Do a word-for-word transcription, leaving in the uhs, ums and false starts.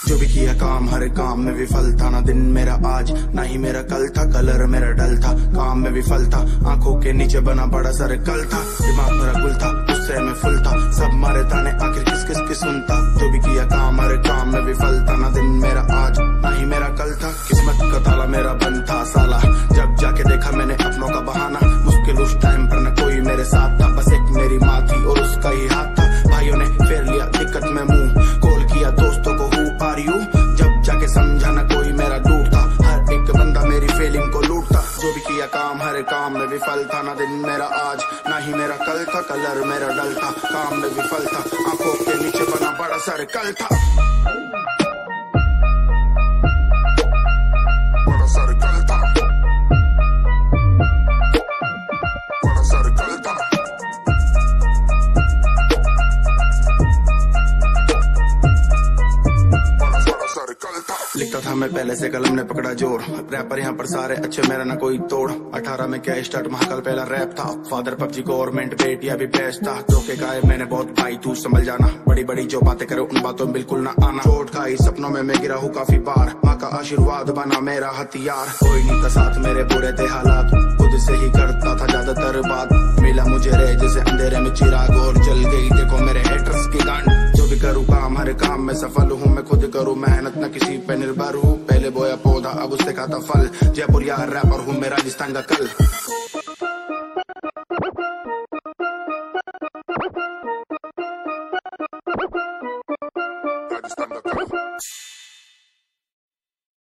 जो भी किया काम हर काम में विफल था, ना दिन मेरा आज ना ही मेरा कल था, कलर मेरा डल था, काम में विफल था, आंखों के नीचे बना बड़ा सर्कल था, दिमाग मेरा गुल था, गुस्से में फुल था, सब मारे ताने आखिर किस किस की सुनता। जो भी किया काम हर काम में विफल था, ना दिन मेरा आज ना ही मेरा कल था, किस्मत का ताला मेरा बंद था साला, जब जाके देखा मैंने अपनों का बहाना, मुश्किल उस टाइम पर न कोई मेरे साथ था, बस एक मेरी माँ थी और उसका ही हाथ था, भाइयों ने फेर लिया दिक्कत में मुंह, कॉल किया दोस्तों को हु आर यू, जब जाके समझा न कोई मेरा डूब था, हर एक बंदा मेरी फीलिंग को लूटता। जो भी किया काम हर काम में विफल था, ना दिन मेरा आज ना ही मेरा कल था, कलर मेरा डल था, काम में विफल था, आंखों के नीचे बना बड़ा सर्कल था, बड़ा सर्कल था, बड़ा सर्कल था। लिखता था मैं पहले से, कलम ने पकड़ा जोर, रैपर यहाँ पर सारे अच्छे मेरा ना कोई तोड़, अठारह में क्या स्टार्ट महाकाल पहला रैप था, फादर पबजी गवर्नमेंट बेटिया भी बेस्ट था, धोखे खाए मैंने बहुत भाई तू संभल जाना, बड़ी बड़ी जो बातें करे उन बातों में बिल्कुल ना आना, चोट खाई सपनों में मैं गिरा हूँ काफी बार, माँ का आशीर्वाद बना मेरा हथियार, कोई नहीं था साथ मेरे बुरे थे हालात, खुद से ही करता था ज्यादातर बात, मिला मुझे रहे जैसे अंधेरे में चिराग और जल गई देखो मेरे हेटर्स की गांड। जो भी करूँ काम हर काम में सफल हूँ, मैं खुद करूँ मेहनत न किसी पे निर्भर हूँ, पहले बोया पौधा अब उससे खाता फल, जयपुर यार रैपर हूँ मैं राजस्थान का कल। राजस्थान का कल।